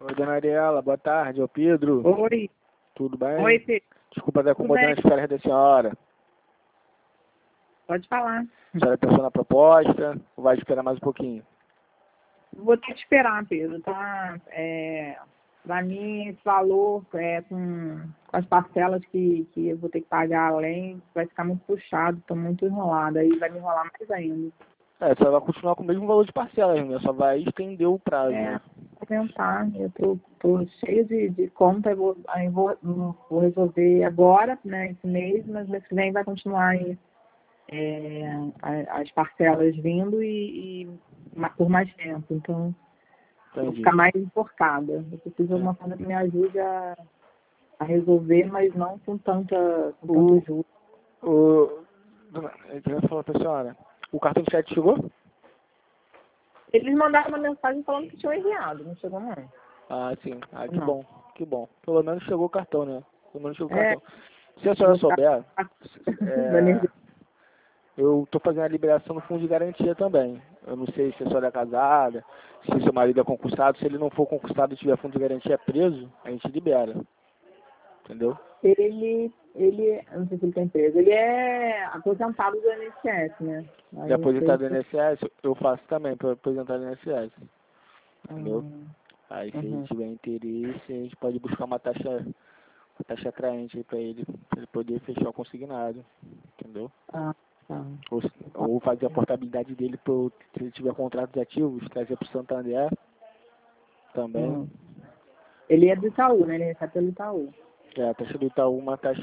Oi, dona Ariela, boa tarde. Ô, Pedro, Oi. tudo bem? Oi, Pedro. Desculpa estar Tudo bem? incomodando as férias da senhora. Pode falar. A senhora pensou na proposta ou vai esperar mais um pouquinho? Vou ter que esperar, Pedro, tá? Pra mim, esse valor, com as parcelas que eu vou ter que pagar além, vai ficar muito puxado, tô muito enrolada, aí vai me enrolar mais ainda. A senhora vai continuar com o mesmo valor de parcelas, né? Só vai estender o prazo, né? Vou tentar, eu tô cheia de conta, vou resolver agora, né, esse mês, mas mês que vem vai continuar aí, as parcelas vindo por mais tempo, então vou Entendi. ficar mais enforcada. Eu preciso de alguma coisa que me ajude a resolver, mas não com tanto juros. Eu queria falar pra senhora, o cartão de crédito chegou? Eles mandaram uma mensagem falando que tinham enviado, não chegou não. Ah, sim. Ah, que Não. bom, que bom. Pelo menos chegou o cartão, né? Pelo menos chegou o É, cartão. Se a senhora vou ficar souber, da energia. eu tô fazendo a liberação no fundo de garantia também. Eu não sei se a senhora é casada, se seu marido é concursado. Se ele não for concursado e tiver fundo de garantia preso, a gente libera. Entendeu? Ele, eu não sei se ele tem empresa, ele é aposentado do INSS, né? Aí De não sei aposentado do se... INSS, eu faço também para aposentar do INSS. Entendeu? Hum, Aí se ele uhum. tiver interesse, a gente pode buscar uma taxa atraente aí para ele poder fechar o consignado. Entendeu? Ah, tá. Ou fazer a portabilidade dele se ele tiver contratos ativos, trazer para o Santander também. Hum. Ele é do Itaú, né? Ele recebe pelo Itaú. A taxa do Itaú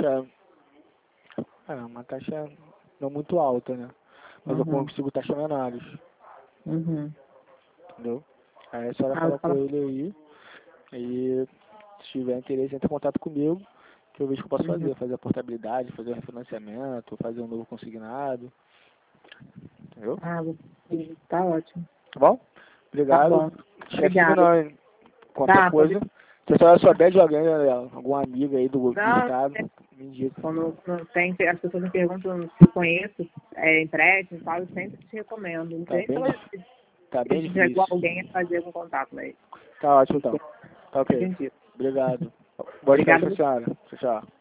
uma taxa não muito alta, né? Mas eu Uhum. consigo taxa menores, Uhum. entendeu? Aí a senhora Ah, eu fala com falo... ele aí, se tiver interesse, entra em contato comigo, que eu vejo o que eu posso Uhum. fazer a portabilidade, fazer o refinanciamento, fazer um novo consignado, entendeu? Ah, tá ótimo. Tá bom? Tá Obrigado. bom. Esquece Obrigada. não, hein? Qualquer Tá, pode... coisa. Se a senhora souber de alguém, né, alguma amiga aí do Não, estado, me indica. quando tem, as pessoas me perguntam se eu conheço, empréstimo e tal, eu sempre te recomendo. Não Tá sei se bem, ela tá se bem entregou difícil. alguém a fazer algum contato, mas Tá ótimo então. Tá ok. entendi. Obrigado. Boas férias Obrigada. pra senhora. Tchau, tchau.